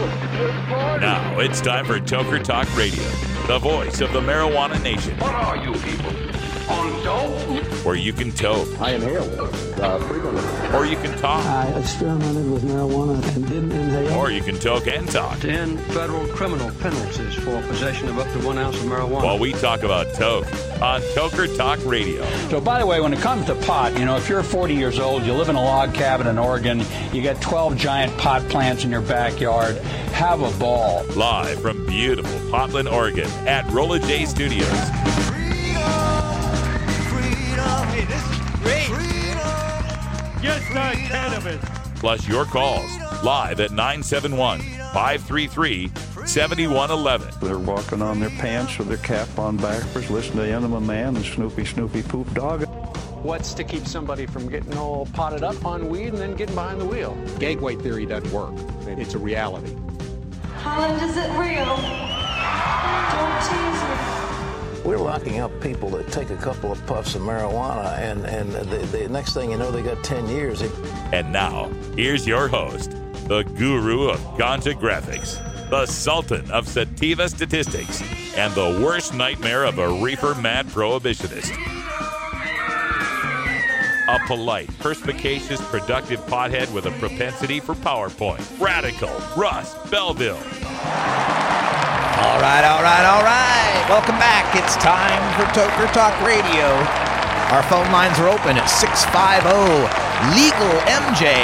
Now it's time for Toker Talk Radio, the voice of the marijuana nation. What are you people? On dope? Where you can toke. I inhale frequently. Or you can talk. I experimented with marijuana and didn't inhale. Or you can toke and talk. 10 federal criminal penalties for possession of up to 1 ounce of marijuana. While we talk about toke on Toker Talk Radio. So, by the way, when it comes to pot, if you're 40 years old, you live in a log cabin in Oregon, you got 12 giant pot plants in your backyard, have a ball. Live from beautiful Portland, Oregon at Rolla J Studios. Hey, this is great. Just not cannabis. Plus your calls live at 971-533-7111. They're walking on their pants with their cap on backwards, listening to Enema Man and Snoopy Poop Dog. What's to keep somebody from getting all potted up on weed and then getting behind the wheel? Gateway theory doesn't work. It's a reality. Holland, is it real? Don't tease me. We're locking up people that take a couple of puffs of marijuana, and the next thing you know, they got 10 years. And now, here's your host, the guru of ganja graphics, the sultan of sativa statistics, and the worst nightmare of a reefer mad prohibitionist. A polite, perspicacious, productive pothead with a propensity for PowerPoint. Radical Russ Belville. All right. Welcome back. It's time for Toker Talk Radio. Our phone lines are open at 650-LEGAL-MJ.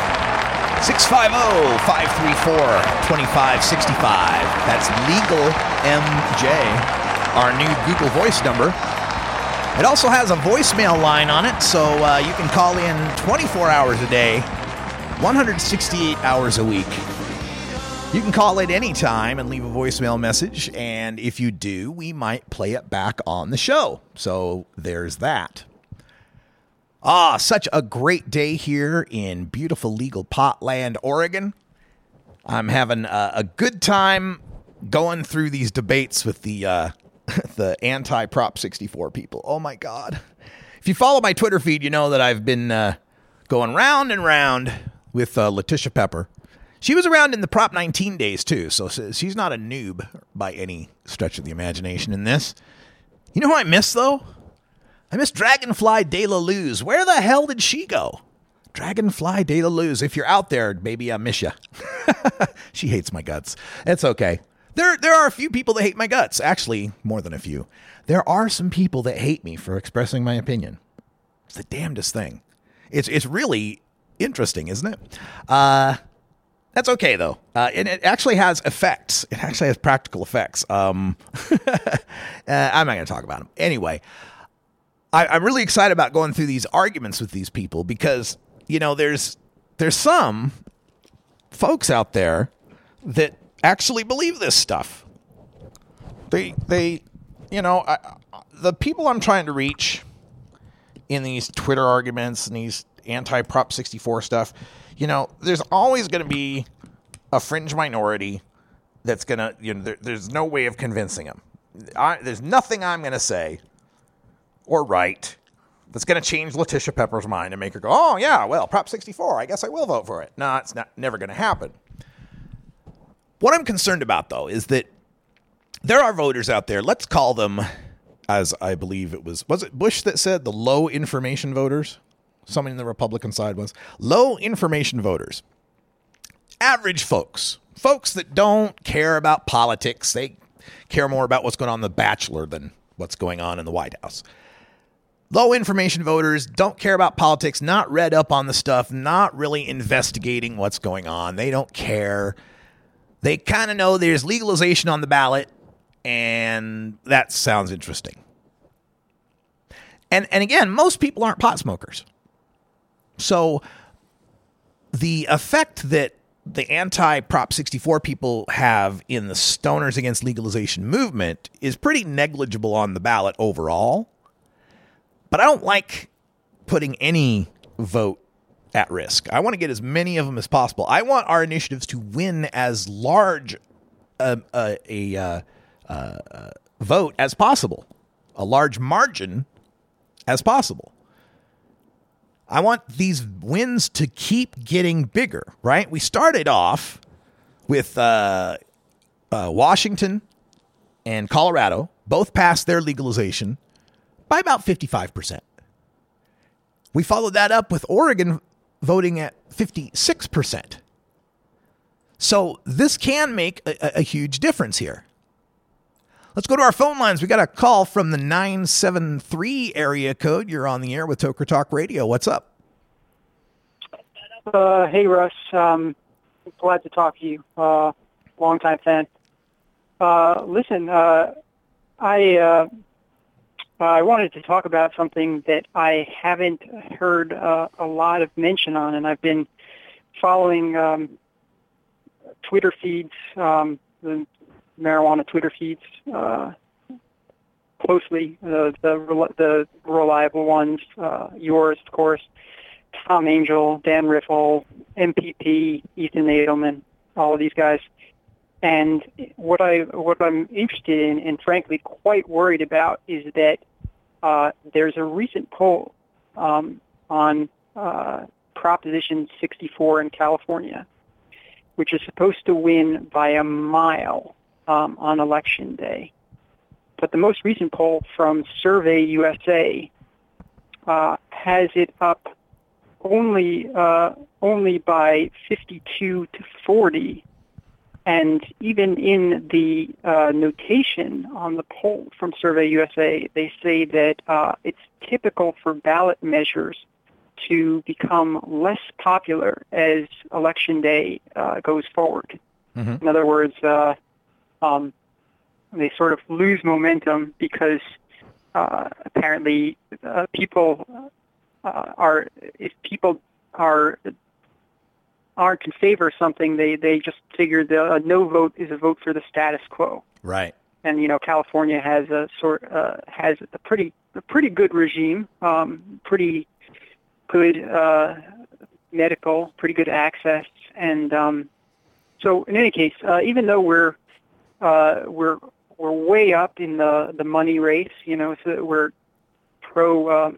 650-534-2565. That's LEGAL-MJ, our new Google Voice number. It also has a voicemail line on it, so you can call in 24 hours a day, 168 hours a week. You can call it any time and leave a voicemail message, and if you do, we might play it back on the show. So there's that. Such a great day here in beautiful legal Potland, Oregon. I'm having a good time going through these debates with the anti-Prop 64 people. Oh my God. If you follow my Twitter feed, you know that I've been going round and round with Letitia Pepper. She was around in the Prop 19 days, too, so she's not a noob by any stretch of the imagination in this. You know who I miss, though? I miss Dragonfly De La Luz. Where the hell did she go? Dragonfly De La Luz. If you're out there, baby, I miss you. She hates my guts. It's okay. There are a few people that hate my guts. Actually, more than a few. There are some people that hate me for expressing my opinion. It's the damnedest thing. It's really interesting, isn't it? That's okay, though. And it actually has effects. It actually has practical effects. I'm not going to talk about them. Anyway, I'm really excited about going through these arguments with these people because, there's some folks out there that actually believe this stuff. The people I'm trying to reach in these Twitter arguments and these anti-Prop 64 stuff, there's always going to be a fringe minority that's going to, there's no way of convincing them. There's nothing I'm going to say or write that's going to change Letitia Pepper's mind and make her go, oh, yeah, well, Prop 64, I guess I will vote for it. No, it's never going to happen. What I'm concerned about, though, is that there are voters out there, let's call them, as I believe was it Bush that said the low information voters? Someone in the Republican side was low information voters, average folks that don't care about politics. They care more about what's going on in The Bachelor than what's going on in the White House. Low information voters don't care about politics, not read up on the stuff, not really investigating what's going on. They don't care. They kind of know there's legalization on the ballot, and that sounds interesting. And again, most people aren't pot smokers. So the effect that the anti-Prop 64 people have in the Stoners Against Legalization movement is pretty negligible on the ballot overall. But I don't like putting any vote at risk. I want to get as many of them as possible. I want our initiatives to win as large a vote as possible, a large margin as possible. I want these wins to keep getting bigger, right? We started off with Washington and Colorado both passed their legalization by about 55%. We followed that up with Oregon voting at 56%. So this can make a huge difference here. Let's go to our phone lines. We got a call from the 973 area code. You're on the air with Toker Talk Radio. What's up? Hey, Russ. Glad to talk to you. Longtime fan. Listen, I wanted to talk about something that I haven't heard a lot of mention on, and I've been following Twitter feeds, the marijuana Twitter feeds, closely, the reliable ones, yours, of course, Tom Angel, Dan Riffle, MPP, Ethan Edelman, all of these guys. And what I'm interested in, and frankly quite worried about, is that there's a recent poll on Proposition 64 in California, which is supposed to win by a mile on Election Day. But the most recent poll from Survey USA has it up only by 52 to 40. And even in the notation on the poll from Survey USA, they say that it's typical for ballot measures to become less popular as Election Day goes forward. Mm-hmm. In other words, they sort of lose momentum because apparently people aren't in favor of something, they just figure a no vote is a vote for the status quo. Right. And California has a pretty good regime, pretty good medical, pretty good access, and so in any case, even though we're way up in the money race, so we're pro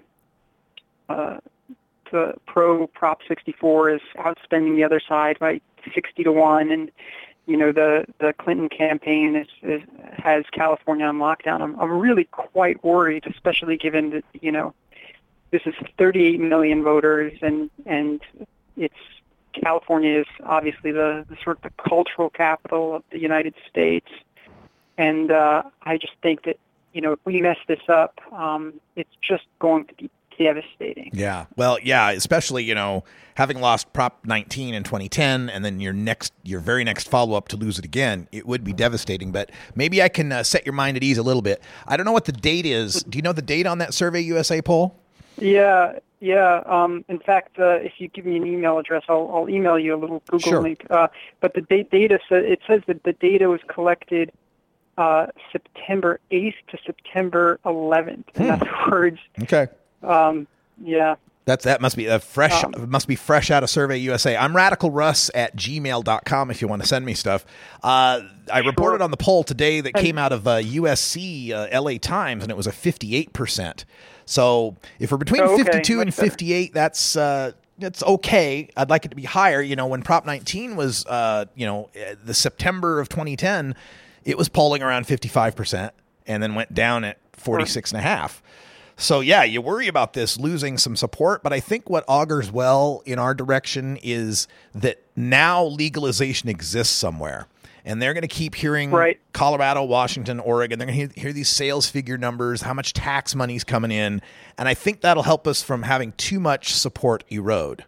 Prop 64 is outspending the other side by 60-1, and the Clinton campaign has California on lockdown. I'm really quite worried, especially given that this is 38 million voters, and it's California is obviously the sort of the cultural capital of the United States, and I just think that if we mess this up, it's just going to be devastating. Yeah. Well, yeah, especially, having lost Prop 19 in 2010 and then your very next follow-up to lose it again, it would be devastating. But maybe I can set your mind at ease a little bit. I don't know what the date is. Do you know the date on that Survey USA poll? Yeah. In fact, if you give me an email address, I'll email you a little Google link. But the data says that the data was collected September 8th to September 11th. In other words, okay. Yeah. That must be fresh out of Survey USA. I'm radicalruss@gmail.com if you want to send me stuff. I reported on the poll today that came out of USC LA Times, and it was a 58%. So if we're between 52 and 58, that's okay. I'd like it to be higher. When Prop 19 was, the September of 2010, it was polling around 55% and then went down at 46.5%. So, yeah, you worry about this losing some support, but I think what augurs well in our direction is that now legalization exists somewhere, and they're going to keep hearing Colorado, Washington, Oregon. They're going to hear these sales figure numbers, how much tax money's coming in, and I think that'll help us from having too much support erode.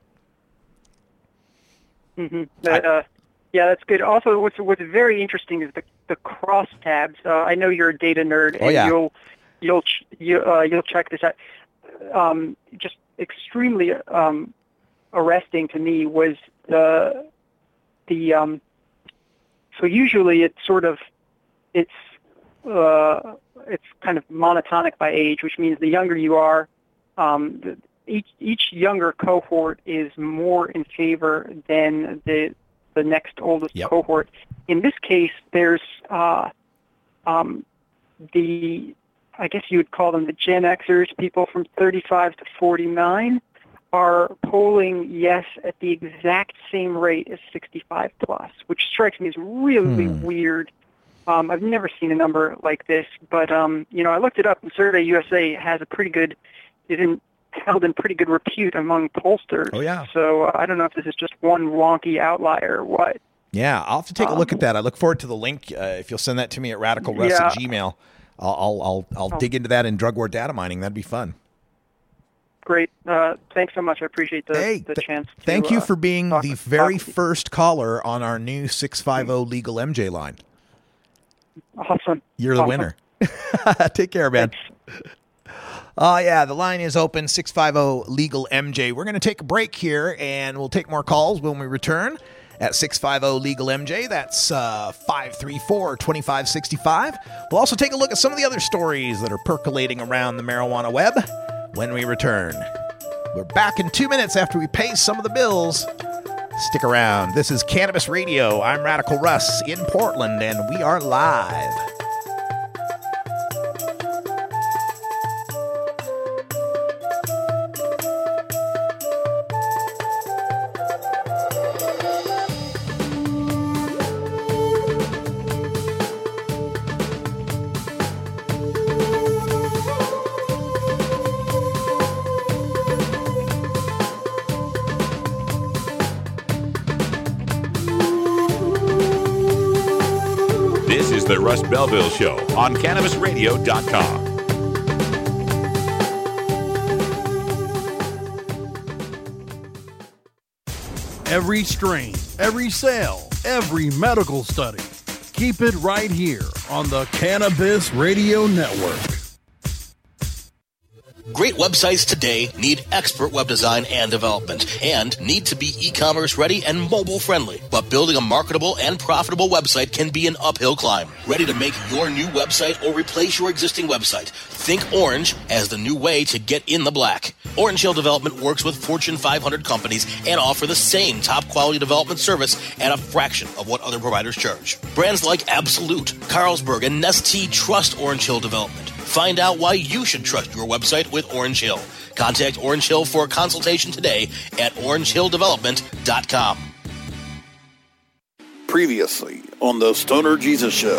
Mm-hmm. Yeah, that's good. Also, what's very interesting is the crosstabs. I know you're a data nerd, and you'll check this out. Just extremely arresting to me was the so usually it's kind of monotonic by age, which means the younger you are, each younger cohort is more in favor than the next oldest cohort. In this case, there's I guess you would call them the Gen Xers, people from 35 to 49, are polling yes at the exact same rate as 65 plus, which strikes me as really weird. I've never seen a number like this, but I looked it up, and Survey USA has a pretty good, held in pretty good repute among pollsters. Oh yeah. So I don't know if this is just one wonky outlier or what. Yeah, I'll have to take a look at that. I look forward to the link. If you'll send that to me at radicalruss@gmail, I'll dig into that in drug war data mining. That'd be fun. Great. Thanks so much. I appreciate the chance. Thank you for being the very first caller on our new 650 Legal MJ line. Awesome. You're the winner. Take care, man. Yeah, the line is open, 650 Legal MJ. We're going to take a break here, and we'll take more calls when we return at 650 Legal MJ. That's 534-2565. We'll also take a look at some of the other stories that are percolating around the marijuana web when we return. We're back in 2 minutes after we pay some of the bills. Stick around. This is Cannabis Radio. I'm Radical Russ in Portland, and we are live. The Russ Belville Show on CannabisRadio.com. Every strain, every sale, every medical study. Keep it right here on the Cannabis Radio Network. Great websites today need expert web design and development and need to be e-commerce ready and mobile friendly. But building a marketable and profitable website can be an uphill climb. Ready to make your new website or replace your existing website? Think Orange as the new way to get in the black. Orange Hill Development works with Fortune 500 companies and offer the same top quality development service at a fraction of what other providers charge. Brands like Absolute, Carlsberg, and Nestea trust Orange Hill Development. Find out why you should trust your website with Orange Hill. Contact Orange Hill for a consultation today at orangehilldevelopment.com. Previously on the Stoner Jesus Show.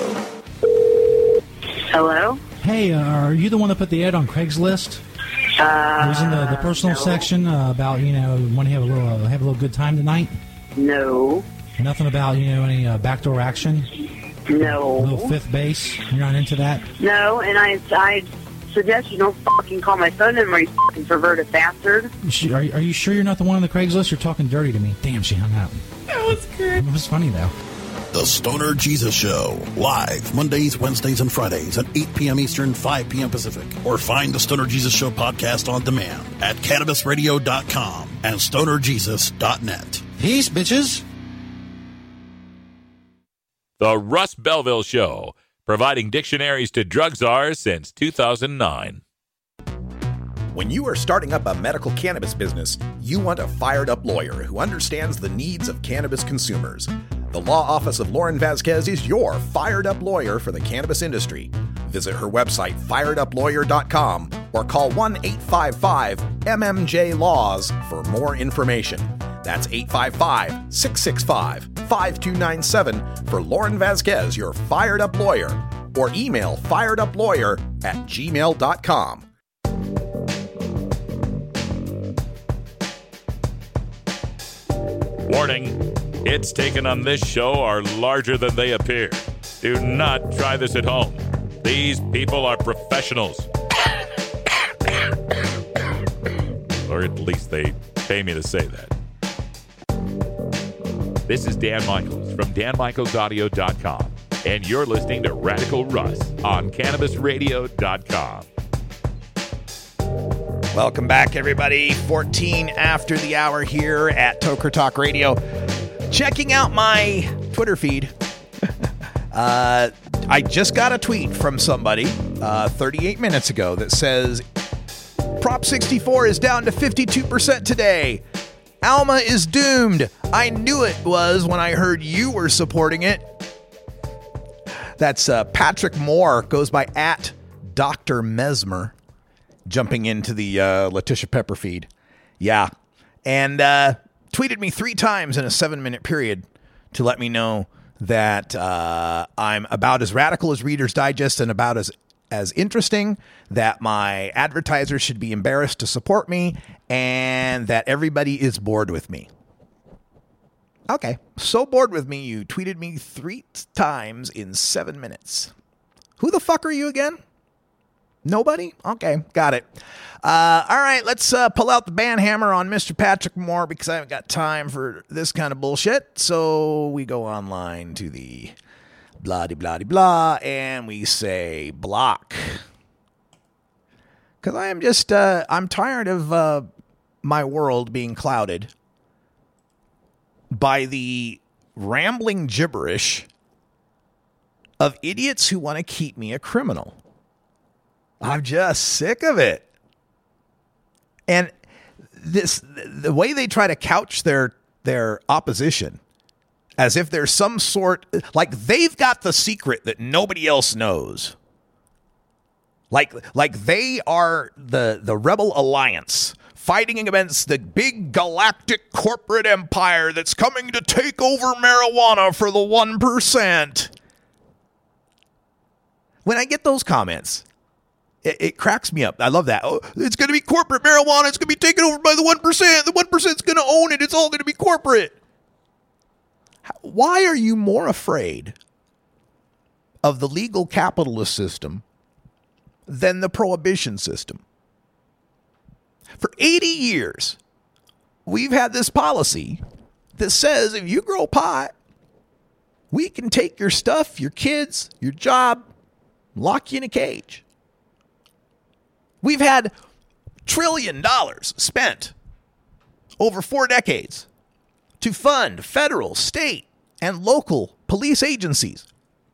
Hello? Hey, are you the one that put the ad on Craigslist? It was in the personal section about, want to have a little good time tonight? No. Nothing about, any backdoor action? No. A little fifth base? You're not into that? No, and I suggest you don't fucking call my phone number, you fucking perverted bastard. Are you sure you're not the one on the Craigslist? You're talking dirty to me. Damn, she hung up. That was good. It was funny, though. The Stoner Jesus Show. Live Mondays, Wednesdays, and Fridays at 8 p.m. Eastern, 5 p.m. Pacific. Or find the Stoner Jesus Show podcast on demand at CannabisRadio.com and StonerJesus.net. Peace, bitches. The Russ Belville Show, providing dictionaries to drug czars since 2009. When you are starting up a medical cannabis business, you want a fired-up lawyer who understands the needs of cannabis consumers. The law office of Lauren Vasquez is your fired-up lawyer for the cannabis industry. Visit her website, fireduplawyer.com, or call 1-855-MMJ-LAWS for more information. That's 855-665-5297 for Lauren Vasquez, your fired-up lawyer, or email fireduplawyer@gmail.com. Warning, hits taken on this show are larger than they appear. Do not try this at home. These people are professionals. Or at least they pay me to say that. This is Dan Michaels from DanMichaelsAudio.com, and you're listening to Radical Russ on CannabisRadio.com. Welcome back, everybody. 14 after the hour here at Toker Talk Radio. Checking out my Twitter feed. I just got a tweet from somebody 38 minutes ago that says, Prop 64 is down to 52% today. Alma is doomed. I knew it was when I heard you were supporting it. That's Patrick Moore, goes by @Dr. Mesmer, jumping into the Letitia Pepper feed. Yeah, and tweeted me 3 times in a 7-minute period to let me know that I'm about as radical as Reader's Digest and about as interesting, that my advertisers should be embarrassed to support me, and that everybody is bored with me. Okay, so bored with me, you tweeted me 3 times in 7 minutes. Who the fuck are you again? Nobody? Okay, got it. All right, let's pull out the band hammer on Mr. Patrick Moore because I haven't got time for this kind of bullshit. So we go online to the blah-de-blah-de-blah, and we say block. Because I am just, I'm tired of my world being clouded by the rambling gibberish of idiots who want to keep me a criminal. I'm just sick of it. And the way they try to couch their opposition as if there's some sort, like they've got the secret that nobody else knows. Like they are the Rebel Alliance fighting against the big galactic corporate empire that's coming to take over marijuana for the 1%. When I get those comments, it cracks me up. I love that. Oh, it's going to be corporate marijuana. It's going to be taken over by the 1%. The 1% is going to own it. It's all going to be corporate. Why are you more afraid of the legal capitalist system than the prohibition system? For 80 years, we've had this policy that says if you grow pot, we can take your stuff, your kids, your job, lock you in a cage. We've had $1 trillion spent over 4 decades to fund federal, state, and local police agencies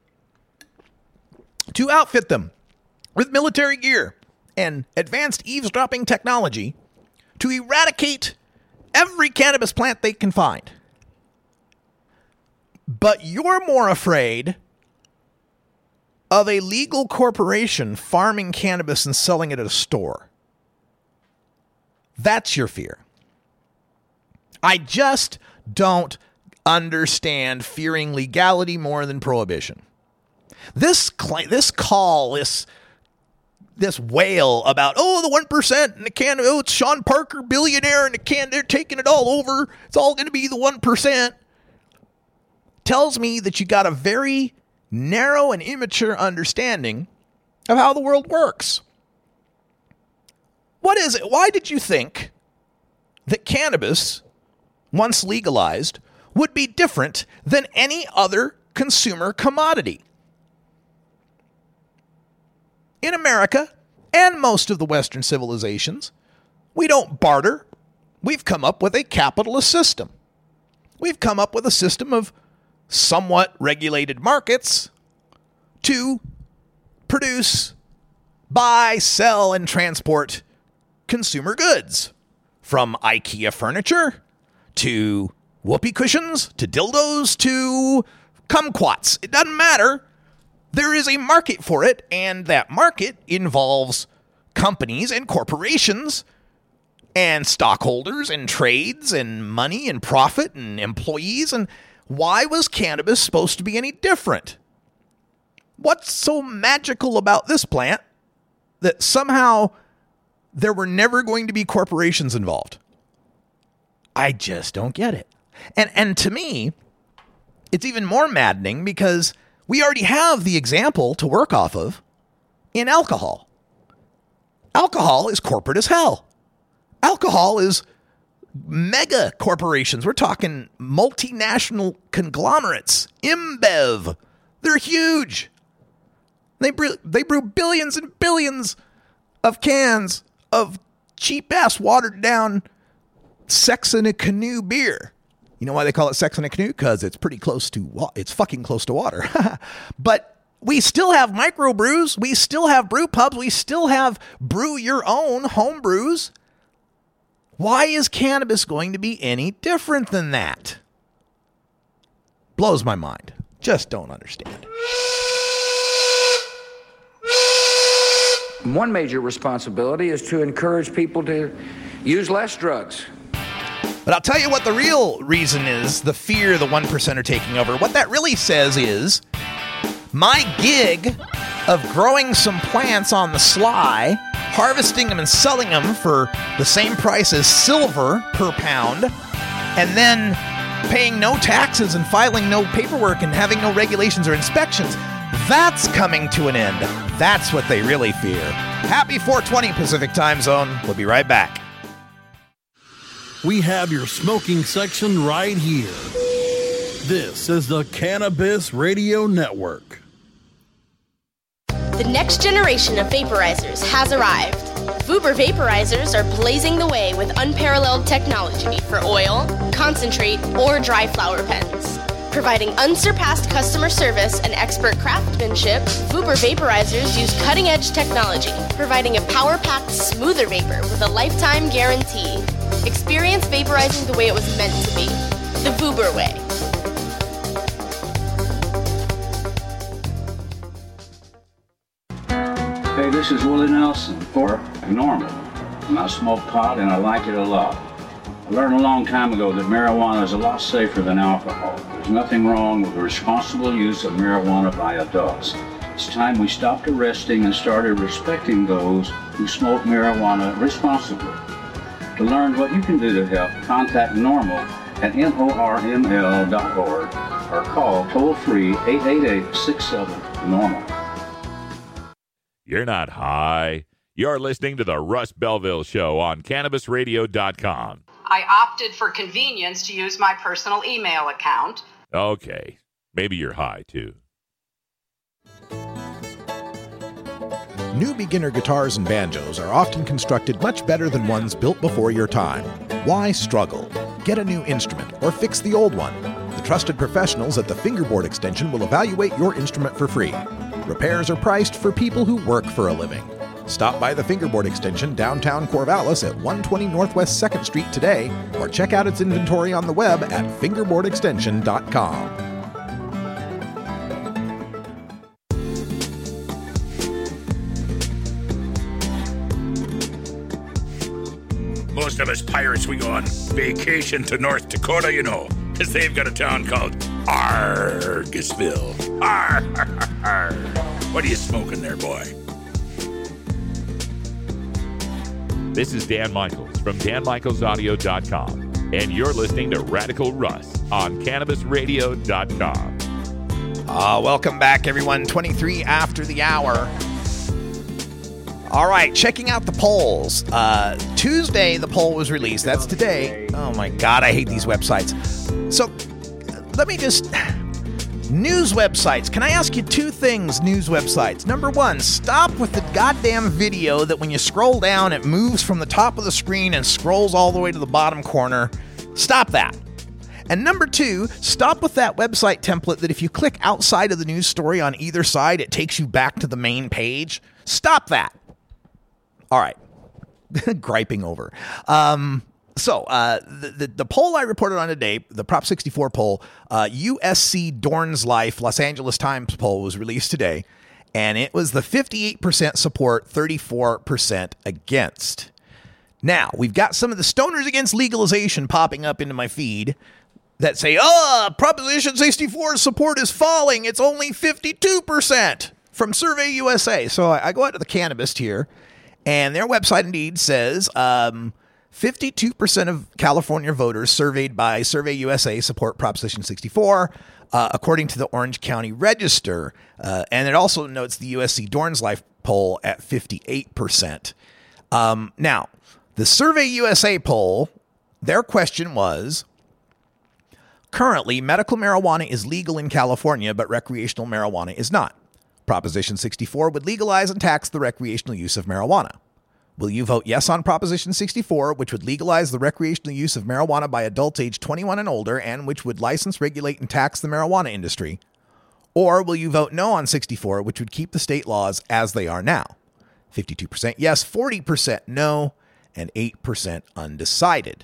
to outfit them with military gear and advanced eavesdropping technology to eradicate every cannabis plant they can find. But you're more afraid of a legal corporation farming cannabis and selling it at a store. That's your fear. I just don't understand fearing legality more than prohibition. This wail about, the 1% and the can, it's Sean Parker, billionaire, and they're taking it all over. It's all going to be the 1%. Tells me that you got a very narrow and immature understanding of how the world works. What is it? Why did you think that cannabis, once legalized, would be different than any other consumer commodity? In America and most of the Western civilizations, we don't barter. We've come up with a capitalist system. We've come up with a system of somewhat regulated markets to produce, buy, sell, and transport consumer goods. From IKEA furniture to whoopee cushions to dildos to kumquats. It doesn't matter. There is a market for it, and that market involves companies and corporations and stockholders and trades and money and profit and employees. And why was cannabis supposed to be any different? What's so magical about this plant that somehow there were never going to be corporations involved? I just don't get it. And to me, it's even more maddening because we already have the example to work off of in alcohol. Alcohol is corporate as hell. Alcohol is mega corporations. We're talking multinational conglomerates. InBev. They're huge. They brew billions and billions of cans of cheap-ass, watered-down Sex in a Canoe beer. You know why they call it Sex in a Canoe? Because it's pretty close to, it's fucking close to water. But we still have microbrews. We still have brew pubs. We still have brew your own home brews. Why is cannabis going to be any different than that? Blows my mind. Just don't understand. One major responsibility is to encourage people to use less drugs. But I'll tell you what the real reason is, the fear the 1% are taking over. What that really says is my gig of growing some plants on the sly, harvesting them and selling them for the same price as silver per pound, and then paying no taxes and filing no paperwork and having no regulations or inspections, that's coming to an end. That's what they really fear. Happy 420 Pacific Time Zone. We'll be right back. We have your smoking section right here. This is the Cannabis Radio Network. The next generation of vaporizers has arrived. Vuber vaporizers are blazing the way with unparalleled technology for oil, concentrate, or dry flower pens. Providing unsurpassed customer service and expert craftsmanship, Vuber vaporizers use cutting-edge technology, providing a power-packed, smoother vapor with a lifetime guarantee. Experience vaporizing the way it was meant to be. The Vuber way. Hey, this is Willie Nelson for NORML. And I smoke pot and I like it a lot. I learned a long time ago that marijuana is a lot safer than alcohol. There's nothing wrong with the responsible use of marijuana by adults. It's time we stopped arresting and started respecting those who smoke marijuana responsibly. To learn what you can do to help, contact NORML at NORML.org or call toll-free 888-67-NORML. You're not high. You're listening to the Russ Belville Show on CannabisRadio.com. I opted for convenience to use my personal email account. Okay. Maybe you're high, too. New beginner guitars and banjos are often constructed much better than ones built before your time. Why struggle? Get a new instrument or fix the old one. The trusted professionals at the Fingerboard Extension will evaluate your instrument for free. Repairs are priced for people who work for a living. Stop by the Fingerboard Extension downtown Corvallis at 120 Northwest 2nd Street today, or check out its inventory on the web at fingerboardextension.com. Most of us pirates, we go on vacation to North Dakota, you know, because they've got a town called Argusville. Arr, arr, arr. What are you smoking there, boy? This is Dan Michaels from DanMichaelsAudio.com, and you're listening to Radical Russ on CannabisRadio.com. Welcome back, everyone. 23 after the hour. All right, checking out the polls. Tuesday, the poll was released. That's today. Oh, my God, I hate these websites. So, let me just... News websites. Can I ask you two things, news websites? Number one, stop with the goddamn video that when you scroll down, it moves from the top of the screen and scrolls all the way to the bottom corner. Stop that. And number two, stop with that website template that if you click outside of the news story on either side, it takes you back to the main page. Stop that. All right. Griping over. So, the poll I reported on today, the Prop 64 poll, USC Dorn's Life Los Angeles Times poll was released today, and it was the 58% support, 34% against. Now, we've got some of the stoners against legalization popping up into my feed that say, Proposition 64 support is falling. It's only 52% from Survey USA. So I go out to the Cannabist here, and their website indeed says... 52% of California voters surveyed by Survey USA support Proposition 64, according to the Orange County Register. And it also notes the USC Dorn's Life poll at 58%. Now, the Survey USA poll, their question was, currently, medical marijuana is legal in California, but recreational marijuana is not. Proposition 64 would legalize and tax the recreational use of marijuana. Will you vote yes on Proposition 64, which would legalize the recreational use of marijuana by adults aged 21 and older and which would license, regulate, and tax the marijuana industry? Or will you vote no on 64, which would keep the state laws as they are now? 52% yes, 40% no, and 8% undecided.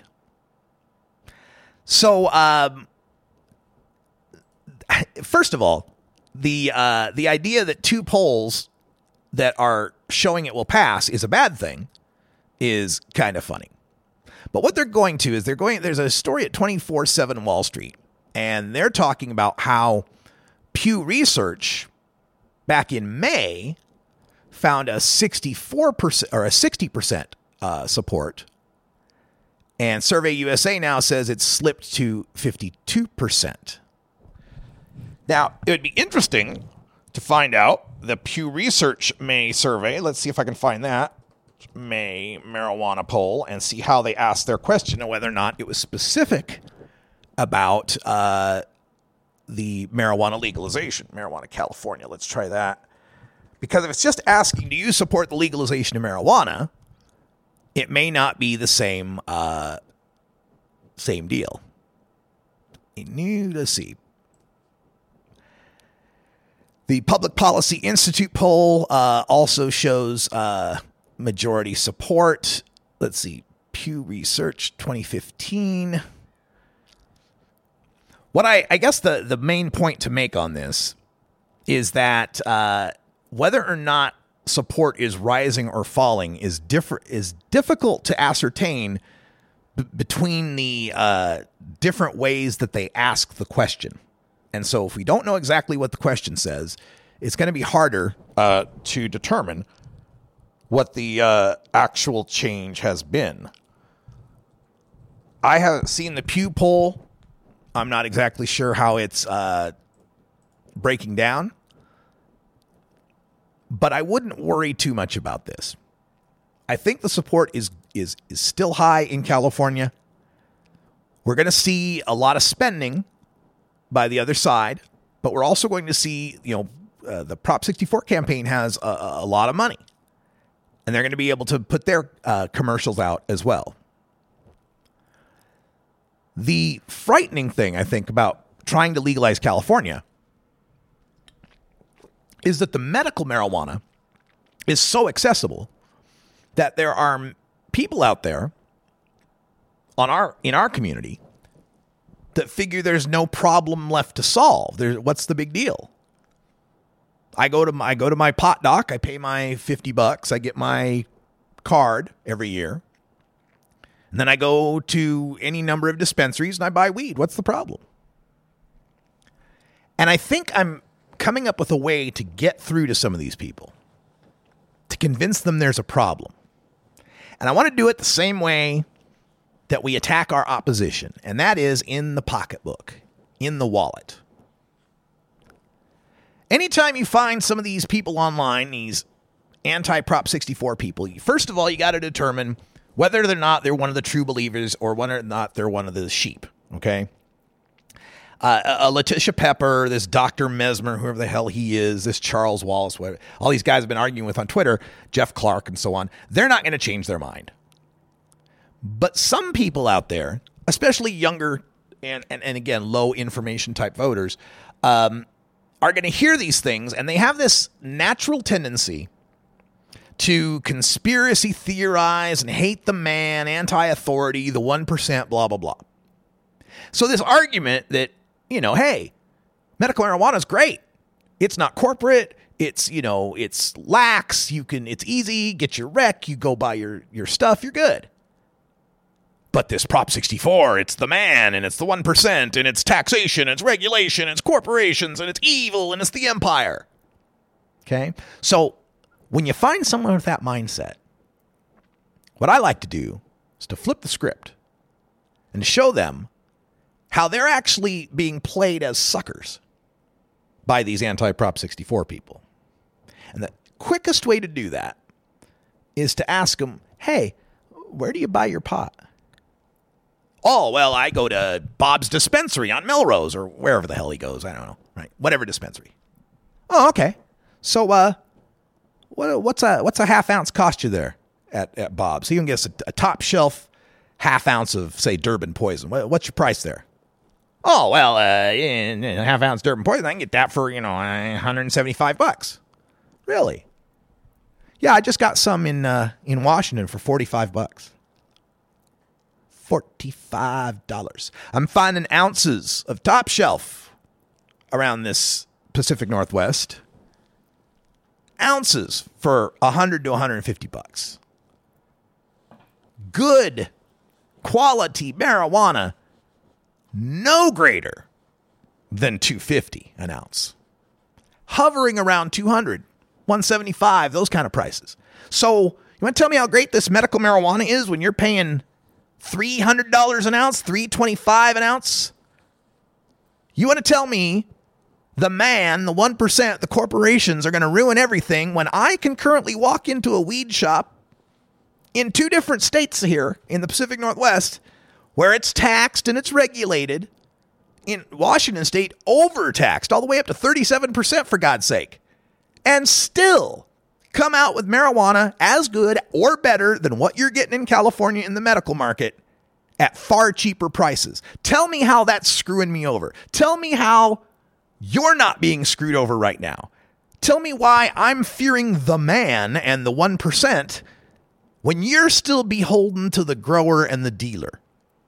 So, first of all, the idea that two polls that are showing it will pass is a bad thing is kind of funny. But what they're going to is there's a story at 24/7 Wall Street, and they're talking about how Pew Research back in May found a 64% or a 60% support. And Survey USA now says it's slipped to 52%. Now, it would be interesting to find out the Pew Research May survey. Let's see if I can find that. May marijuana poll and see how they asked their question and whether or not it was specific about the marijuana legalization. Marijuana California. Let's try that. Because if it's just asking, do you support the legalization of marijuana, it may not be the same deal. Let's see. The Public Policy Institute poll also shows majority support. Let's see. Pew Research 2015. What I guess the main point to make on this is that whether or not support is rising or falling is difficult to ascertain between the different ways that they ask the question. And so if we don't know exactly what the question says, it's going to be harder to determine what the actual change has been. I haven't seen the Pew poll. I'm not exactly sure how it's breaking down. But I wouldn't worry too much about this. I think the support is still high in California. We're going to see a lot of spending by the other side, but we're also going to see, the Prop 64 campaign has a lot of money, and they're going to be able to put their commercials out as well. The frightening thing, I think, about trying to legalize California is that the medical marijuana is so accessible that there are people out there in our community that figure there's no problem left to solve. What's the big deal? I go to my pot doc, I pay my $50, I get my card every year, and then I go to any number of dispensaries and I buy weed. What's the problem? And I think I'm coming up with a way to get through to some of these people, to convince them there's a problem. And I want to do it the same way that we attack our opposition, and that is in the pocketbook, in the wallet. Anytime you find some of these people online, these anti-Prop 64 people, first of all, you got to determine whether or not they're one of the true believers or whether or not they're one of the sheep, okay? Letitia Pepper, this Dr. Mesmer, whoever the hell he is, this Charles Wallace, whatever, all these guys have been arguing with on Twitter, Jeff Clark and so on, they're not going to change their mind. But some people out there, especially younger and again, low information type voters, are going to hear these things, and they have this natural tendency to conspiracy theorize and hate the man, anti-authority, the 1%, blah, blah, blah. So this argument that, hey, medical marijuana is great. It's not corporate. It's, it's lax. It's easy. Get your rec. You go buy your stuff. You're good. But this Prop 64, it's the man, and it's the 1%, and it's taxation, it's regulation, it's corporations, and it's evil, and it's the empire. Okay? So when you find someone with that mindset, what I like to do is to flip the script and show them how they're actually being played as suckers by these anti-Prop 64 people. And the quickest way to do that is to ask them, hey, where do you buy your pot? Oh, well, I go to Bob's Dispensary on Melrose or wherever the hell he goes. I don't know. Right. Whatever dispensary. Oh, okay. So what's a half ounce cost you there at Bob's? So you can get a top shelf half ounce of, say, Durban Poison. What's your price there? Oh, well, in a half ounce Durban Poison, I can get that for, $175. Really? Yeah, I just got some in Washington for $45. $45. I'm finding ounces of top shelf around this Pacific Northwest. Ounces for $100 to $150. Good quality marijuana no greater than $2.50 an ounce. Hovering around $200, $175, those kind of prices. So you want to tell me how great this medical marijuana is when you're paying $300 an ounce, $325 an ounce? You want to tell me the man, the 1%, the corporations are going to ruin everything when I can currently walk into a weed shop in 2 different states here in the Pacific Northwest where it's taxed and it's regulated. In Washington State, overtaxed all the way up to 37%, for God's sake, and still come out with marijuana as good or better than what you're getting in California in the medical market at far cheaper prices. Tell me how that's screwing me over. Tell me how you're not being screwed over right now. Tell me why I'm fearing the man and the 1% when you're still beholden to the grower and the dealer,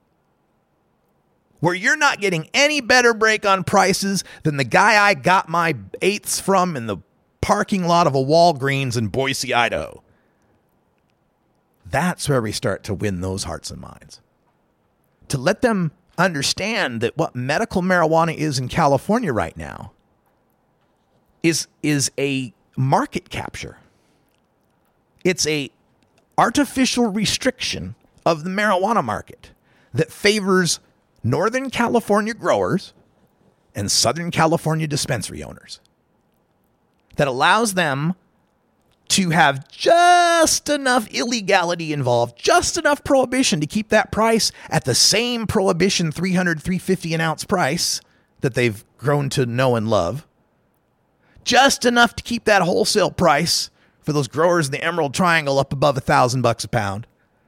where you're not getting any better break on prices than the guy I got my eighths from in the parking lot of a Walgreens in Boise, Idaho. That's where we start to win those hearts and minds. To let them understand that what medical marijuana is in California right now is a market capture. It's a artificial restriction of the marijuana market that favors Northern California growers and Southern California dispensary owners, that allows them to have just enough illegality involved, just enough prohibition to keep that price at the same prohibition $300, $350 an ounce price that they've grown to know and love, just enough to keep that wholesale price for those growers in the Emerald Triangle up above $1,000 a pound,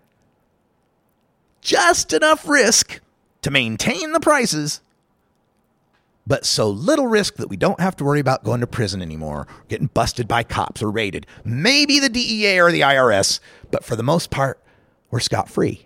just enough risk to maintain the prices, but so little risk that we don't have to worry about going to prison anymore, getting busted by cops or raided. Maybe the DEA or the IRS, but for the most part, we're scot-free.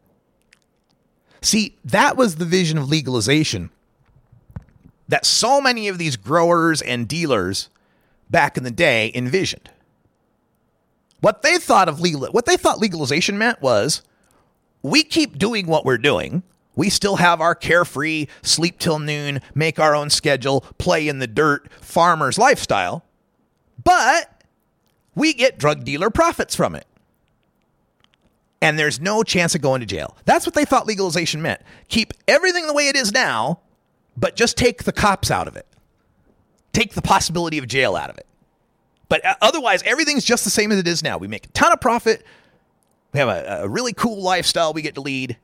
See, that was the vision of legalization that so many of these growers and dealers back in the day envisioned. What they thought legalization meant was, we keep doing what we're doing. We still have our carefree, sleep till noon, make our own schedule, play in the dirt, farmer's lifestyle, but we get drug dealer profits from it. And there's no chance of going to jail. That's what they thought legalization meant. Keep everything the way it is now, but just take the cops out of it. Take the possibility of jail out of it. But otherwise, everything's just the same as it is now. We make a ton of profit. We have a really cool lifestyle we get to lead.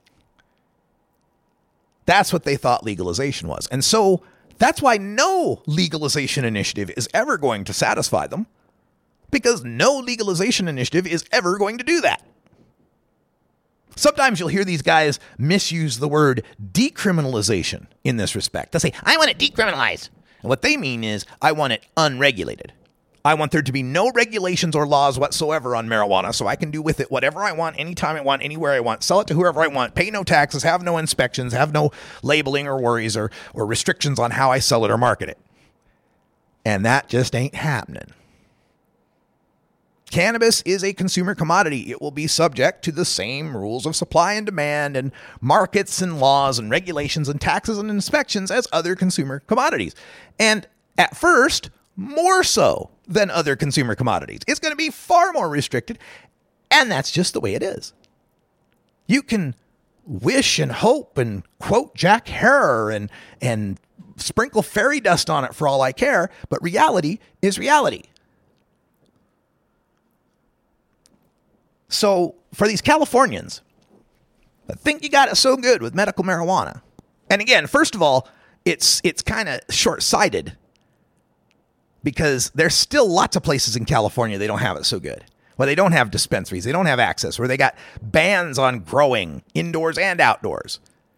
That's what they thought legalization was. And so that's why no legalization initiative is ever going to satisfy them, because no legalization initiative is ever going to do that. Sometimes you'll hear these guys misuse the word decriminalization in this respect. They'll say, I want it decriminalized. And what they mean is, I want it unregulated. I want there to be no regulations or laws whatsoever on marijuana, so I can do with it whatever I want, anytime I want, anywhere I want, sell it to whoever I want, pay no taxes, have no inspections, have no labeling or worries or restrictions on how I sell it or market it. And that just ain't happening. Cannabis is a consumer commodity. It will be subject to the same rules of supply and demand and markets and laws and regulations and taxes and inspections as other consumer commodities. And at first, more so than other consumer commodities. It's going to be far more restricted, and that's just the way it is. You can wish and hope and quote Jack Herer and sprinkle fairy dust on it for all I care, but reality is reality. So for these Californians that think you got it so good with medical marijuana, and again, first of all, it's kind of short-sighted, because there's still lots of places in California they don't have it so good. Well, they don't have dispensaries. They don't have access, where they got bans on growing indoors and outdoors.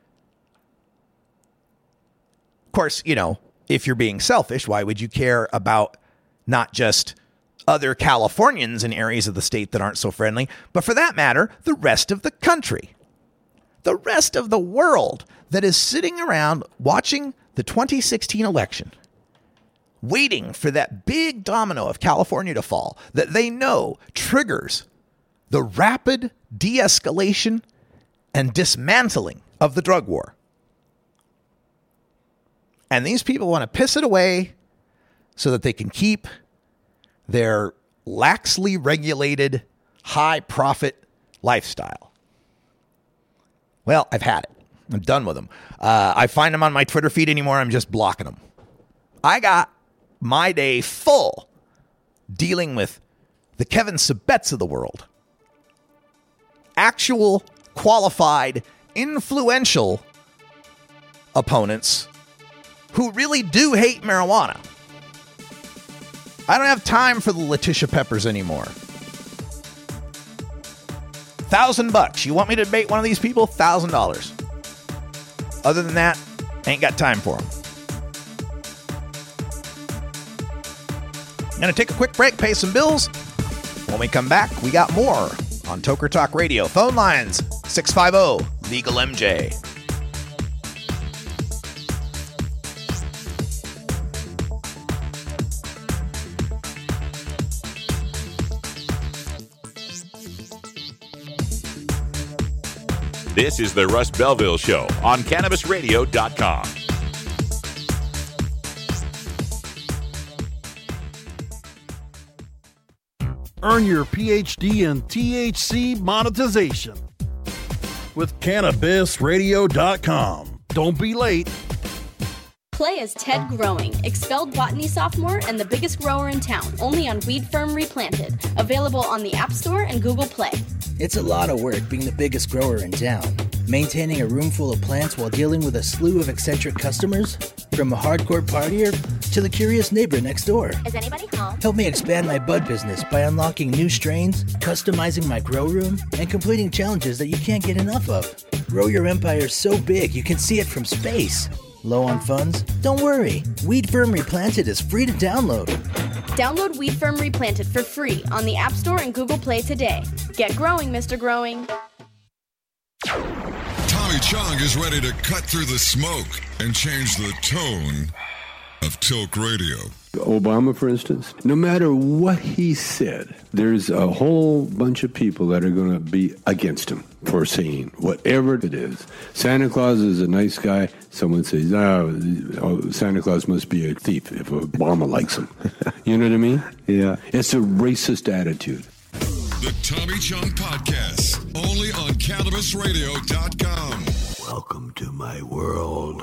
Of course, if you're being selfish, why would you care about not just other Californians in areas of the state that aren't so friendly, but for that matter, the rest of the country, the rest of the world that is sitting around watching the 2016 election, waiting for that big domino of California to fall that they know triggers the rapid de-escalation and dismantling of the drug war. And these people want to piss it away so that they can keep their laxly regulated, high-profit lifestyle. Well, I've had it. I'm done with them. I find them on my Twitter feed anymore. I'm just blocking them. I got my day full dealing with the Kevin Sabets of the world. Actual, qualified, influential opponents who really do hate marijuana. I don't have time for the Letitia Peppers anymore. $1,000. You want me to debate one of these people? $1,000. Other than that, ain't got time for them. I'm going to take a quick break, pay some bills. When we come back, we got more on Toker Talk Radio. Phone lines, 650-LEGAL-MJ. This is the Russ Belville Show on CannabisRadio.com. Earn your PhD in THC monetization with CannabisRadio.com. Don't be late. Play as Ted Growing, expelled botany sophomore and the biggest grower in town, only on Weed Firm Replanted. Available on the App Store and Google Play. It's a lot of work being the biggest grower in town. Maintaining a room full of plants while dealing with a slew of eccentric customers? From a hardcore partier to the curious neighbor next door. Is anybody home? Help me expand my bud business by unlocking new strains, customizing my grow room, and completing challenges that you can't get enough of. Grow your empire so big you can see it from space. Low on funds? Don't worry. Weed Firm Replanted is free to download. Download Weed Firm Replanted for free on the App Store and Google Play today. Get growing, Mr. Growing. Tommy Chong is ready to cut through the smoke and change the tone of Tilk Radio. Obama, for instance, no matter what he said, there's a whole bunch of people that are going to be against him for saying whatever it is. Santa Claus is a nice guy. Someone says, oh, Santa Claus must be a thief if Obama likes him. You know what I mean? Yeah. It's a racist attitude. The Tommy Chong Podcast, only on CannabisRadio.com. Welcome to my world.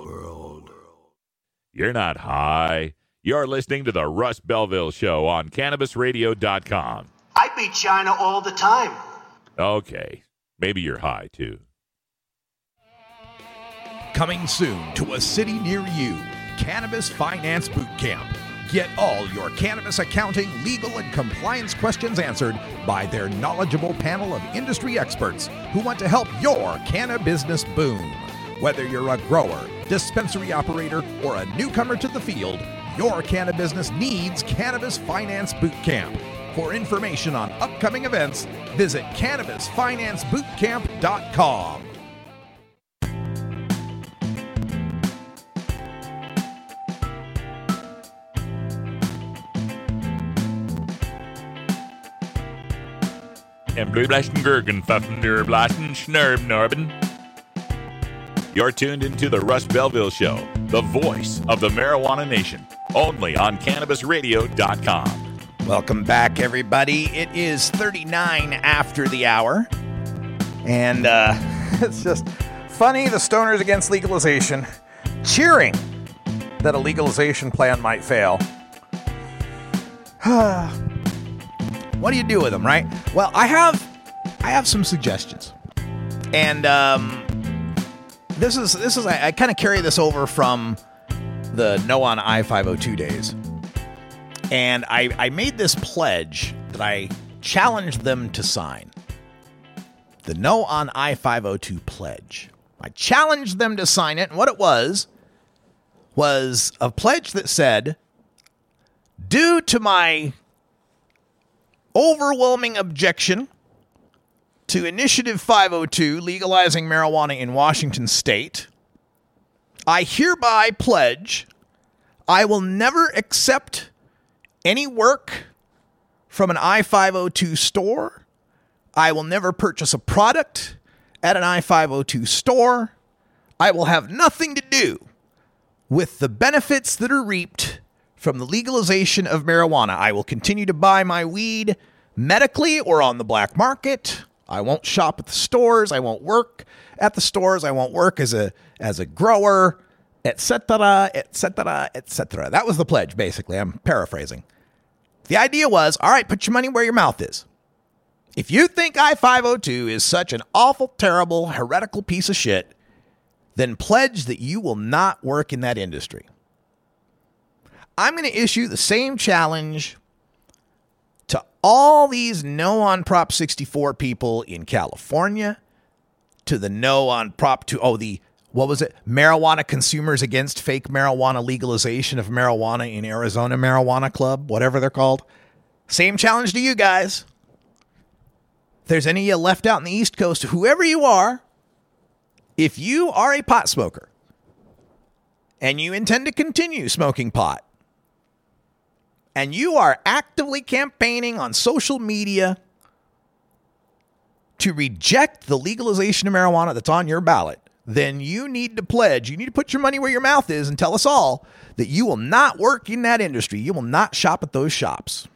You're not high. You're listening to the Russ Belville Show on CannabisRadio.com. I beat China all the time. Okay, maybe you're high, too. Coming soon to a city near you, Cannabis Finance Boot Camp. Get all your cannabis accounting, legal, and compliance questions answered by their knowledgeable panel of industry experts who want to help your cannabis boom. Whether you're a grower, dispensary operator, or a newcomer to the field, your cannabis needs Cannabis Finance Boot Camp. For information on upcoming events, visit CannabisFinanceBootCamp.com. And blue blasten Gergen, Pfaffen, der blasten Schnurb Norben. You're tuned into the Russ Belville Show, the voice of the marijuana nation, only on CannabisRadio.com. Welcome back, everybody. It is 39 after the hour. And it's just funny, the stoners against legalization, cheering that a legalization plan might fail. What do you do with them, right? Well, I have some suggestions. And this is I kind of carry this over from the No on I-502 days. And I made this pledge that I challenged them to sign. The No on I-502 pledge. I challenged them to sign it, and what it was a pledge that said, due to my overwhelming objection to Initiative 502 legalizing marijuana in Washington state, I hereby pledge I will never accept any work from an I-502 store. I will never purchase a product, at an I-502 store, I will have nothing to do with the benefits that are reaped from the legalization of marijuana. I will continue to buy my weed medically or on the black market. I won't shop at the stores. I won't work at the stores. I won't work as a grower, etc., etc., etc. That was the pledge, basically. I'm paraphrasing. The idea was, all right, put your money where your mouth is. If you think I-502 is such an awful, terrible, heretical piece of shit, then pledge that you will not work in that industry. I'm going to issue the same challenge to all these no on Prop 64 people in California, to the no on Prop 2, Marijuana Consumers Against Fake Marijuana Legalization of Marijuana in Arizona Marijuana Club, whatever they're called. Same challenge to you guys. If there's any of you left out in the East Coast, whoever you are, if you are a pot smoker and you intend to continue smoking pot, and you are actively campaigning on social media to reject the legalization of marijuana that's on your ballot, then you need to pledge, you need to put your money where your mouth is and tell us all that you will not work in that industry. You will not shop at those shops.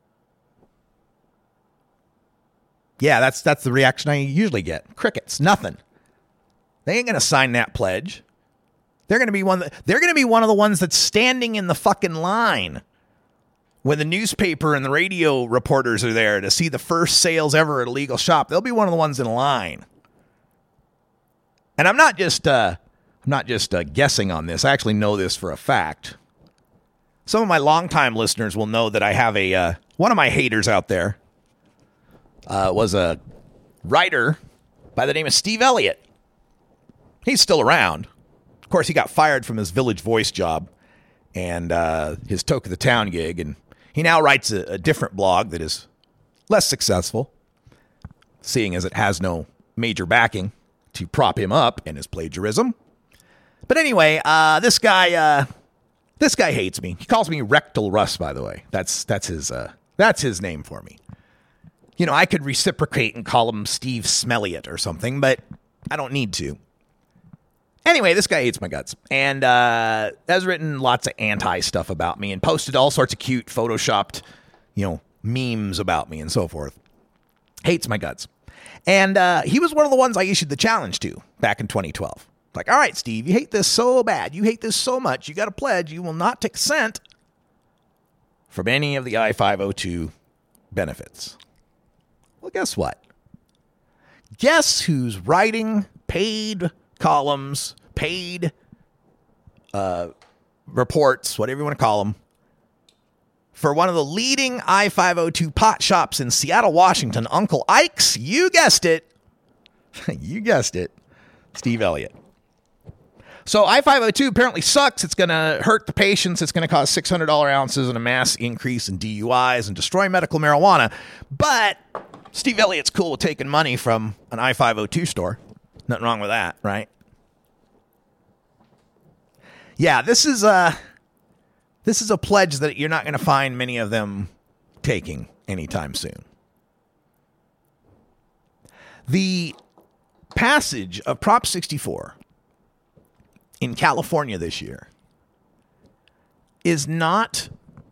Yeah, that's the reaction I usually get. Crickets, nothing. They ain't going to sign that pledge. They're going to be one of the ones that's standing in the fucking line when the newspaper and the radio reporters are there to see the first sales ever at a legal shop. They'll be one of the ones in line. And I'm not just guessing on this. I actually know this for a fact. Some of my longtime listeners will know that I have one of my haters out there was a writer by the name of Steve Elliott. He's still around. Of course, he got fired from his Village Voice job and his Toke of the Town gig, and he now writes a different blog that is less successful, seeing as it has no major backing to prop him up in his plagiarism. But anyway, this guy hates me. He calls me Rectal Russ, by the way. That's his name for me. You know, I could reciprocate and call him Steve Smelliot or something, but I don't need to. Anyway, this guy hates my guts and has written lots of anti-stuff about me and posted all sorts of cute photoshopped, memes about me and so forth. Hates my guts. And he was one of the ones I issued the challenge to back in 2012. Like, all right, Steve, you hate this so bad. You hate this so much. You got to pledge you will not take a cent from any of the I-502 benefits. Well, guess what? Guess who's writing paid columns, paid reports, whatever you want to call them, for one of the leading I-502 pot shops in Seattle, Washington, Uncle Ike's? You guessed it. You guessed it. Steve Elliott. So I-502 apparently sucks. It's going to hurt the patients. It's going to cause $600 ounces and a mass increase in DUIs and destroy medical marijuana. But Steve Elliott's cool with taking money from an I-502 store. Nothing wrong with that, right? Yeah, this is a pledge that you're not going to find many of them taking anytime soon. The passage of Prop 64 in California this year is not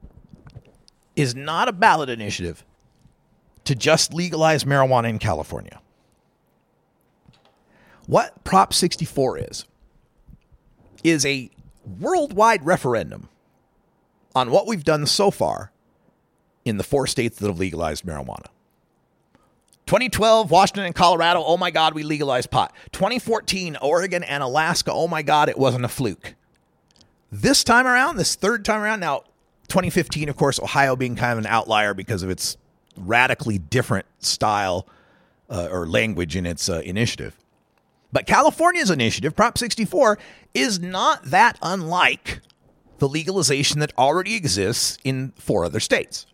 a ballot initiative to just legalize marijuana in California. What Prop 64 is a worldwide referendum on what we've done so far in the 4 states that have legalized marijuana. 2012, Washington and Colorado, oh my God, we legalized pot. 2014, Oregon and Alaska, oh my God, it wasn't a fluke. This time around, this third time around, now 2015, of course, Ohio being kind of an outlier because of its radically different style or language in its initiative. But California's initiative, Prop 64, is not that unlike the legalization that already exists in 4 other states.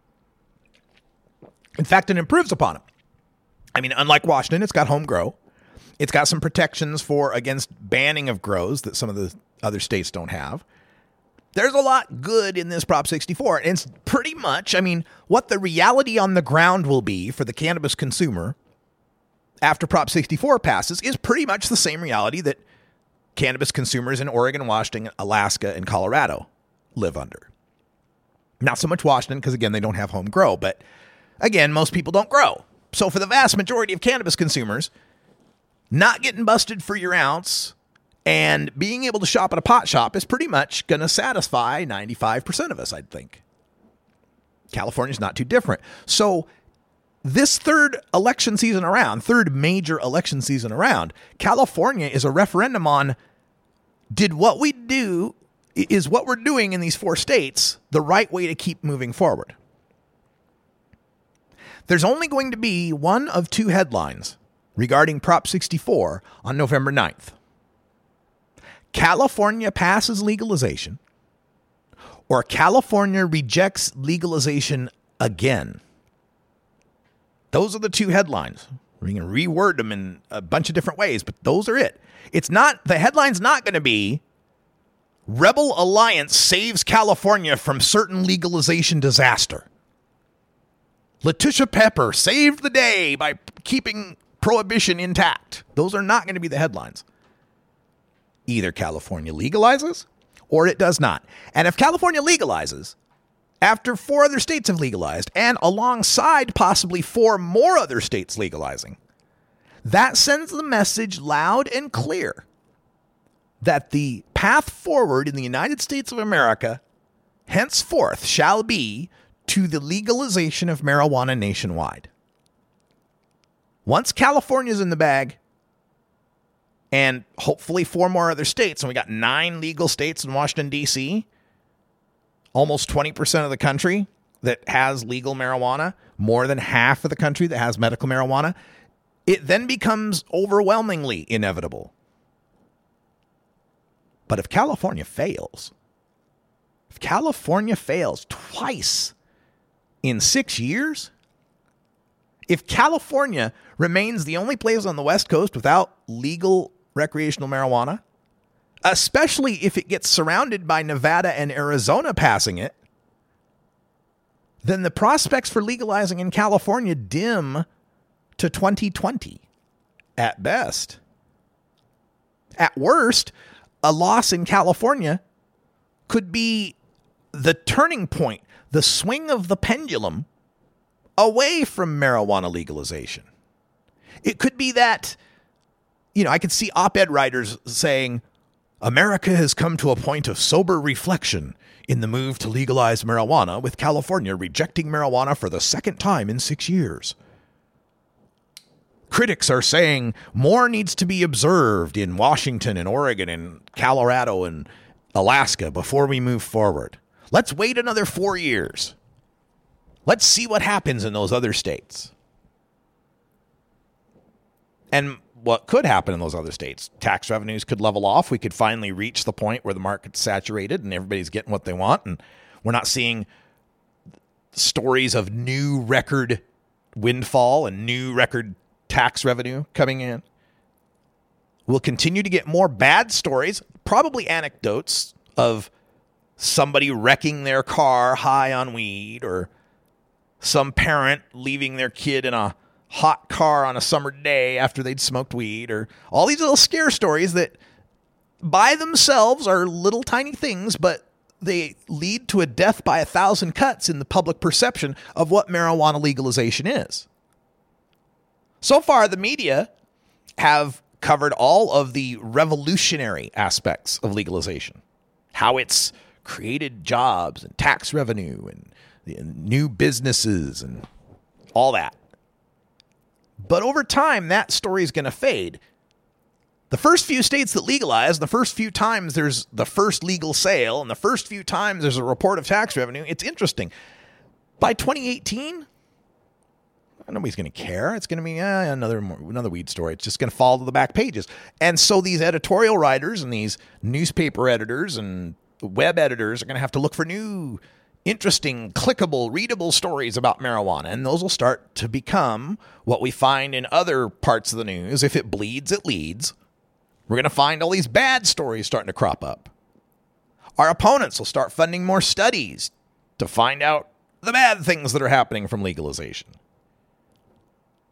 In fact, it improves upon it. I mean, unlike Washington, it's got home grow. It's got some protections against banning of grows that some of the other states don't have. There's a lot good in this Prop 64. And it's pretty much, what the reality on the ground will be for the cannabis consumer after Prop 64 passes is pretty much the same reality that cannabis consumers in Oregon, Washington, Alaska, and Colorado live under. Not so much Washington because, again, they don't have home grow. But, again, most people don't grow. So for the vast majority of cannabis consumers, not getting busted for your ounce and being able to shop at a pot shop is pretty much going to satisfy 95% of us, I'd think. California's not too different. So this third major election season around, California is a referendum on, is what we're doing in these 4 states the right way to keep moving forward? There's only going to be one of 2 headlines regarding Prop 64 on November 9th. California passes legalization, or California rejects legalization again. Those are the 2 headlines. We're going to reword them in a bunch of different ways, but those are it. The headline's not going to be Rebel Alliance saves California from certain legalization disaster. Letitia Pepper saved the day by keeping prohibition intact. Those are not going to be the headlines. Either California legalizes or it does not. And if California legalizes, after 4 other states have legalized, and alongside possibly 4 more other states legalizing, that sends the message loud and clear that the path forward in the United States of America henceforth shall be to the legalization of marijuana nationwide. Once California's in the bag, and hopefully 4 more other states, and we got 9 legal states in Washington, D.C., almost 20% of the country that has legal marijuana, more than half of the country that has medical marijuana, it then becomes overwhelmingly inevitable. But if California fails twice in 6 years, if California remains the only place on the West Coast without legal recreational marijuana, especially if it gets surrounded by Nevada and Arizona passing it, then the prospects for legalizing in California dim to 2020 at best. At worst, a loss in California could be the turning point, the swing of the pendulum away from marijuana legalization. It could be that, I could see op-ed writers saying, America has come to a point of sober reflection in the move to legalize marijuana, with California rejecting marijuana for the second time in 6 years. Critics are saying more needs to be observed in Washington and Oregon and Colorado and Alaska before we move forward. Let's wait another 4 years. Let's see what happens in those other states. And what could happen in those other states? Tax revenues could level off. We could finally reach the point where the market's saturated and everybody's getting what they want. And we're not seeing stories of new record windfall and new record tax revenue coming in. We'll continue to get more bad stories, probably anecdotes of somebody wrecking their car high on weed, or some parent leaving their kid in a hot car on a summer day after they'd smoked weed, or all these little scare stories that by themselves are little tiny things, but they lead to a death by 1,000 cuts in the public perception of what marijuana legalization is. So far, the media have covered all of the revolutionary aspects of legalization, how it's created jobs and tax revenue and new businesses and all that. But over time, that story is going to fade. The first few states that legalize, the first few times there's the first legal sale, and the first few times there's a report of tax revenue, it's interesting. By 2018, nobody's going to care. It's going to be another weed story. It's just going to fall to the back pages. And so these editorial writers and these newspaper editors and web editors are going to have to look for new, interesting, clickable, readable stories about marijuana. And those will start to become what we find in other parts of the news. If it bleeds, it leads. We're going to find all these bad stories starting to crop up. Our opponents will start funding more studies to find out the bad things that are happening from legalization.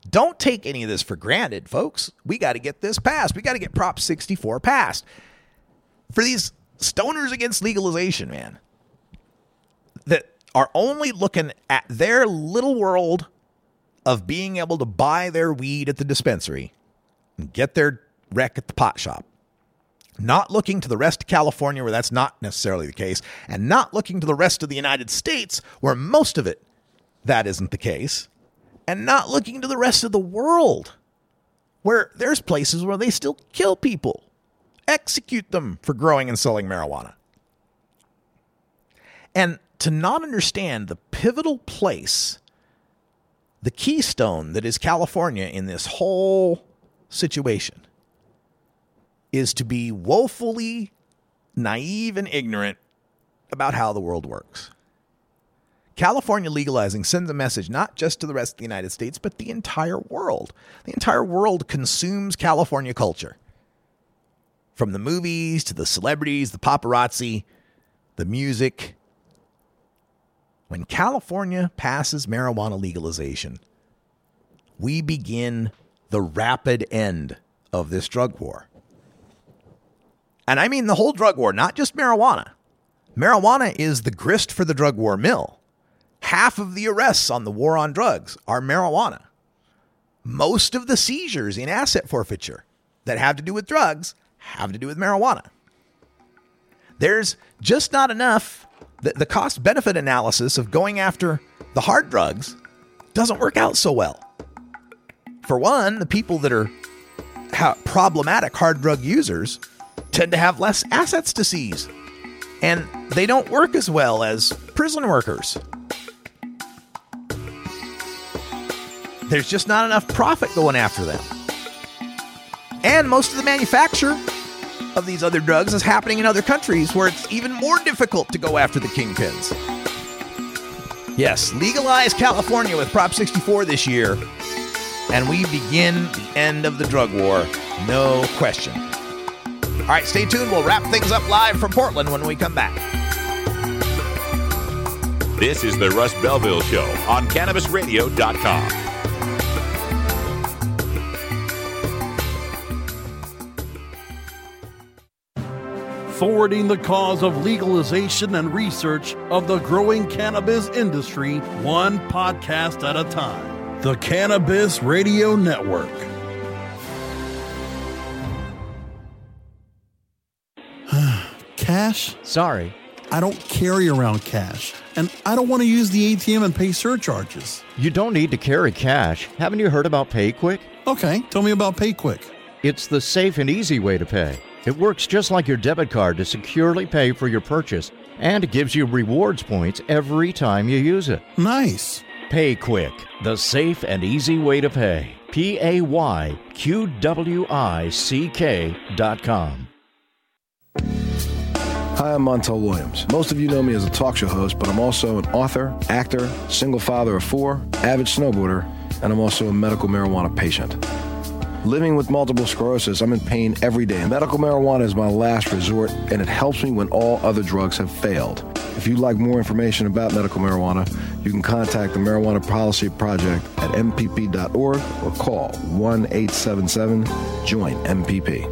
Don't take any of this for granted, folks. We got to get this passed. We got to get Prop 64 passed. For these stoners against legalization, man, that are only looking at their little world of being able to buy their weed at the dispensary and get their rec at the pot shop, not looking to the rest of California where that's not necessarily the case, and not looking to the rest of the United States where most of it that isn't the case, and not looking to the rest of the world where there's places where they still kill people, execute them for growing and selling marijuana. And to not understand the pivotal place, the keystone that is California in this whole situation, is to be woefully naive and ignorant about how the world works. California legalizing sends a message not just to the rest of the United States, but the entire world. The entire world consumes California culture. From the movies to the celebrities, the paparazzi, the music. When California passes marijuana legalization, we begin the rapid end of this drug war. And I mean the whole drug war, not just marijuana. Marijuana is the grist for the drug war mill. Half of the arrests on the war on drugs are marijuana. Most of the seizures in asset forfeiture that have to do with drugs have to do with marijuana. There's just not enough. The cost-benefit analysis of going after the hard drugs doesn't work out so well. For one, the people that are problematic hard drug users tend to have less assets to seize, and they don't work as well as prison workers. There's just not enough profit going after them. And most of the manufacture of these other drugs is happening in other countries where it's even more difficult to go after the kingpins. Yes, legalize California with Prop 64 this year, and we begin the end of the drug war, no question. All right, stay tuned. We'll wrap things up live from Portland when we come back. This is the Russ Belville Show on CannabisRadio.com. Forwarding the cause of legalization and research of the growing cannabis industry, one podcast at a time. The Cannabis Radio Network. Cash? Sorry. I don't carry around cash, and I don't want to use the ATM and pay surcharges. You don't need to carry cash. Haven't you heard about PayQuick? Okay, tell me about PayQuick. It's the safe and easy way to pay. It works just like your debit card to securely pay for your purchase, and it gives you rewards points every time you use it. Nice. PayQuick, the safe and easy way to pay. PayQuick.com. Hi, I'm Montel Williams. Most of you know me as a talk show host, but I'm also an author, actor, single father of 4, avid snowboarder, and I'm also a medical marijuana patient. Living with multiple sclerosis, I'm in pain every day. Medical marijuana is my last resort, and it helps me when all other drugs have failed. If you'd like more information about medical marijuana, you can contact the Marijuana Policy Project at mpp.org or call 1-877-JOIN-MPP.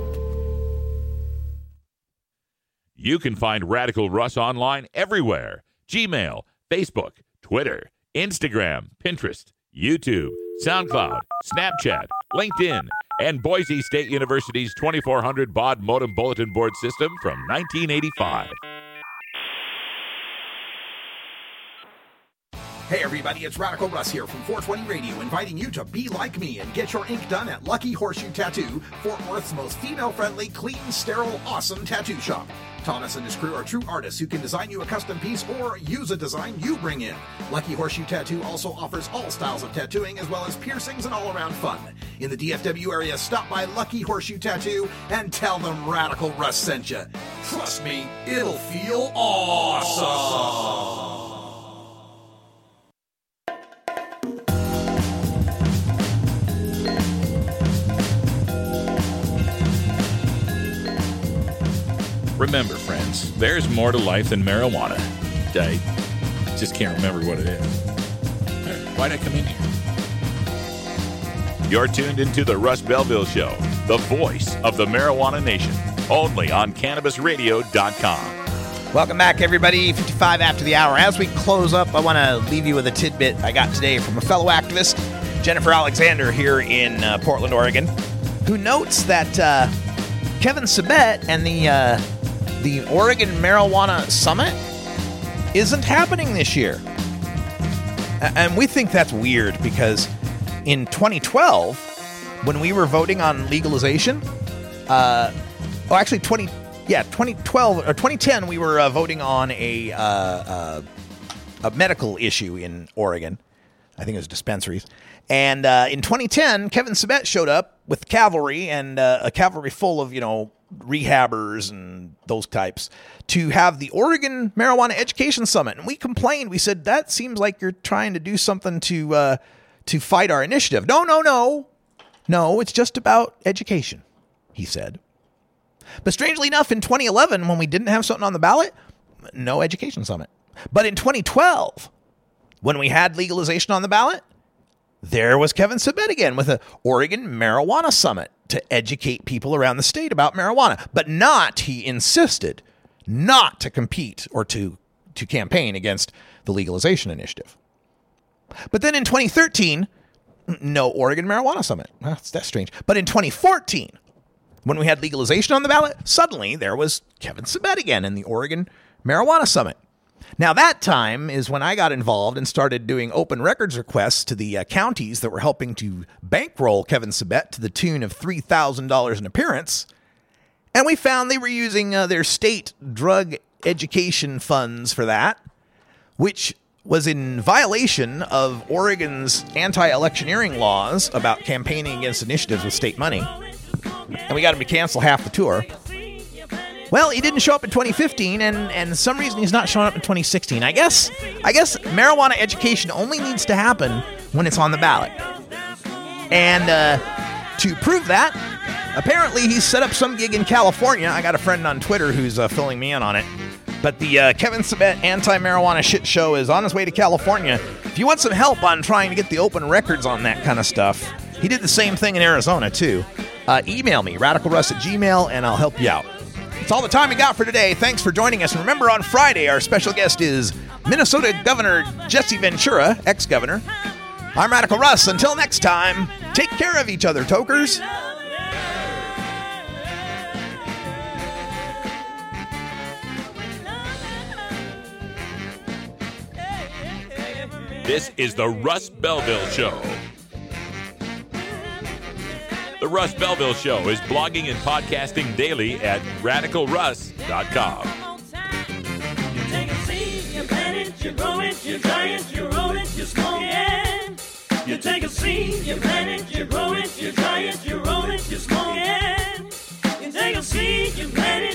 You can find Radical Russ online everywhere. Gmail, Facebook, Twitter, Instagram, Pinterest, YouTube, SoundCloud, Snapchat, LinkedIn, and Boise State University's 2400 baud modem bulletin board system from 1985. Hey everybody, it's Radical Russ here from 420 Radio, inviting you to be like me and get your ink done at Lucky Horseshoe Tattoo, Fort Worth's most female-friendly, clean, sterile, awesome tattoo shop. Thomas and his crew are true artists who can design you a custom piece or use a design you bring in. Lucky Horseshoe Tattoo also offers all styles of tattooing as well as piercings and all-around fun. In the DFW area, stop by Lucky Horseshoe Tattoo and tell them Radical Russ sent you. Trust me, it'll feel awesome. Remember, friends, there's more to life than marijuana. I just can't remember what it is. Why'd I come in here? You're tuned into the Russ Belville Show, the voice of the marijuana nation, only on CannabisRadio.com. Welcome back, everybody. 55 after the hour. As we close up, I want to leave you with a tidbit I got today from a fellow activist, Jennifer Alexander, here in Portland, Oregon, who notes that Kevin Sabet and the Oregon Marijuana Summit isn't happening this year. And we think that's weird because in 2012, when we were voting on legalization, 2012 or 2010, we were voting on a medical issue in Oregon. I think it was dispensaries. And in 2010, Kevin Sabet showed up with cavalry and a cavalry full of, rehabbers and those types to have the Oregon Marijuana Education Summit. And we complained. We said, that seems like you're trying to do something to fight our initiative. No, it's just about education, he said. But strangely enough, in 2011, when we didn't have something on the ballot, no education summit. But in 2012, when we had legalization on the ballot, there was Kevin Sabet again with an Oregon Marijuana Summit to educate people around the state about marijuana. But he insisted, not to compete or to campaign against the legalization initiative. But then in 2013, no Oregon Marijuana Summit. That's strange. But in 2014, when we had legalization on the ballot, suddenly there was Kevin Sabet again in the Oregon Marijuana Summit. Now, that time is when I got involved and started doing open records requests to the counties that were helping to bankroll Kevin Sabet to the tune of $3,000 an appearance. And we found they were using their state drug education funds for that, which was in violation of Oregon's anti-electioneering laws about campaigning against initiatives with state money. And we got him to cancel half the tour. Well, he didn't show up in 2015, and for some reason he's not showing up in 2016. I guess marijuana education only needs to happen when it's on the ballot. And to prove that, apparently he's set up some gig in California. I got a friend on Twitter who's filling me in on it. But the Kevin Sabet anti-marijuana shit show is on his way to California. If you want some help on trying to get the open records on that kind of stuff, he did the same thing in Arizona, too. Email me, radicalruss@gmail.com, and I'll help you out. That's all the time we got for today. Thanks for joining us. And remember, on Friday, our special guest is Minnesota Governor Jesse Ventura, ex-governor. I'm Radical Russ. Until next time, take care of each other, tokers. This is the Russ Belville Show. The Russ Belville Show is blogging and podcasting daily at RadicalRuss.com. You take a seed, you plant it, you grow it, you dry it, you roll it, you smoke it. You take a seed, you plant it, you grow it, you dry it, you roll it, you smoke it. You take a seed, you plant it.